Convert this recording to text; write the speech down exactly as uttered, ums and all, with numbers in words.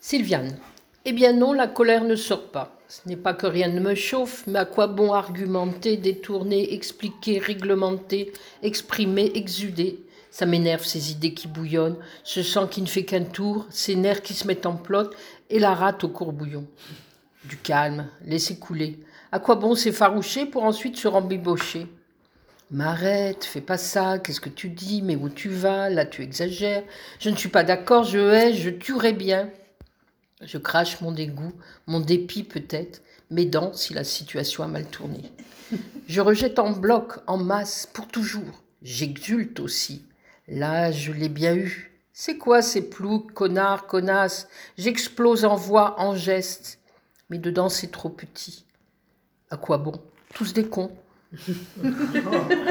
Sylviane. Eh bien non, la colère ne sort pas. Ce n'est pas que rien ne me chauffe, mais à quoi bon argumenter, détourner, expliquer, réglementer, exprimer, exuder? Ça m'énerve ces idées qui bouillonnent, ce sang qui ne fait qu'un tour, ces nerfs qui se mettent en plot et la rate au courbouillon. Du calme, laisser couler. À quoi bon s'effaroucher pour ensuite se rembibocher? M'arrête, fais pas ça, qu'est-ce que tu dis, mais où tu vas, là tu exagères. Je ne suis pas d'accord, je hais, je tuerais bien. Je crache mon dégoût, mon dépit peut-être, mes dents si la situation a mal tourné. Je rejette en bloc, en masse, pour toujours. J'exulte aussi. Là, je l'ai bien eu. C'est quoi ces ploucs, connards, connasses? J'explose en voix, en gestes. Mais dedans, c'est trop petit. À quoi bon? Tous des cons.